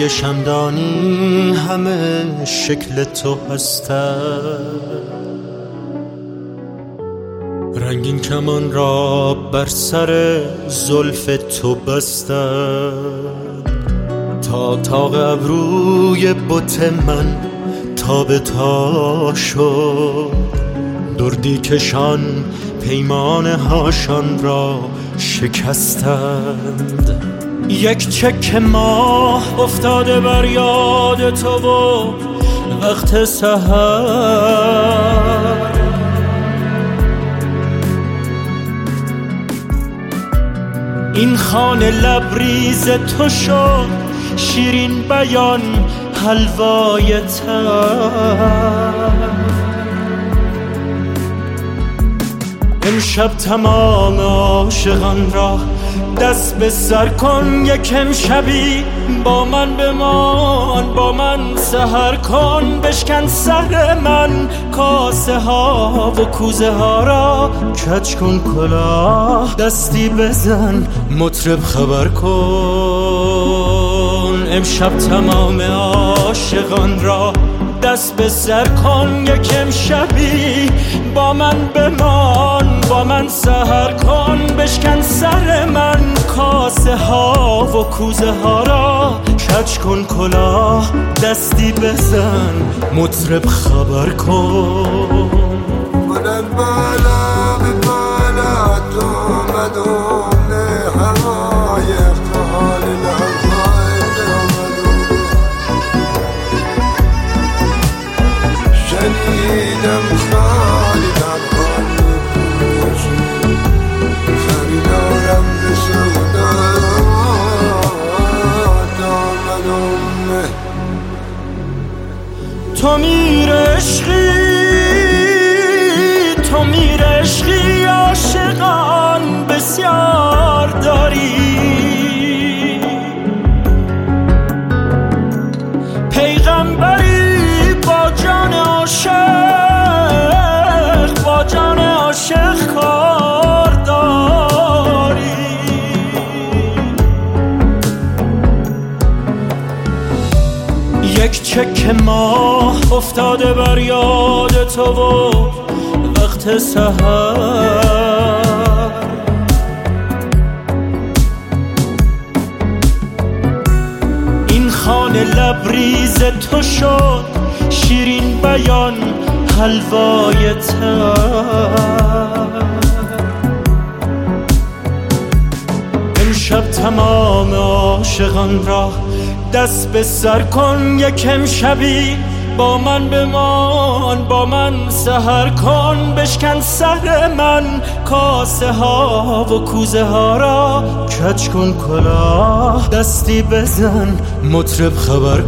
های شمدانی همه شکل تو هستند، رنگین کمان را بر سر زلف تو بستند، تا ابروی بت من تا به تا شد، دردی کشان پیمانه هاشان را شکستند. یک چک ماه افتاده بر یاد تو و وقت سحر، این خانه لبریز تو شد شیرین بیان حلوای تر. امشب تمام عاشقان را دست به سر کن، یک امشبی با من بمان، با من سحر کن. بشکن سر من کاسه ها و کوزه ها را، کج کن کلاه دستی بزن مطرب خبر کن. امشب تمام عاشقان را دست به سر کن، یک امشبی با من بمان، با من سحر کن. بشکن سر من کاسه ها و کوزه ها را، کج کن کلاه دستی بزن مطرب خبر کن. من بالا به بالا تو مدون هوای افتحال لحظای درمدون، شنیدم خالی در خالی پوشی، خریدارم به سودا دامدون. تو میر عشقی، تو میر عشقی، عاشقان بسیار داری، پیغمبری با جان عاشق، با جان عاشق کار داری. یک چک ماه افتاده بر یاد تو و وقت سحر، این خانه لبریز تو شد شیرین بیان حلوای تر. امشب تمام عاشقان را دست به سر کن، یک امشبی با من بمان، با من سحر کن. بشکن سر من کاسه ها و کوزه ها را، کج کن کلاه دستی بزن مطرب خبر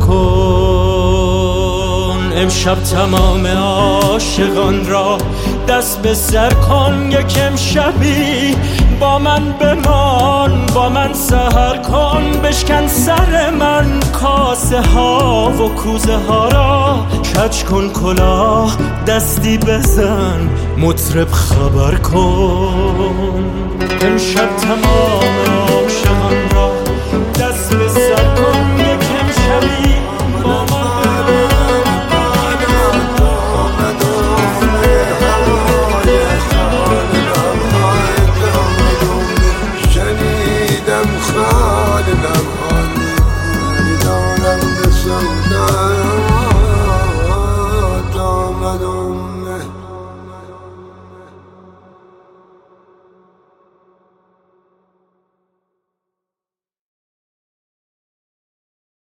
کن. امشب تمام عاشقان را دست به سر کن، یک امشبی با من بمان، با من سحر کن. بشکن سر من کاسه ها و کوزه ها را، کج کن کلاه دستی بزن مطرب خبر کن. امشب تمام عاشقان را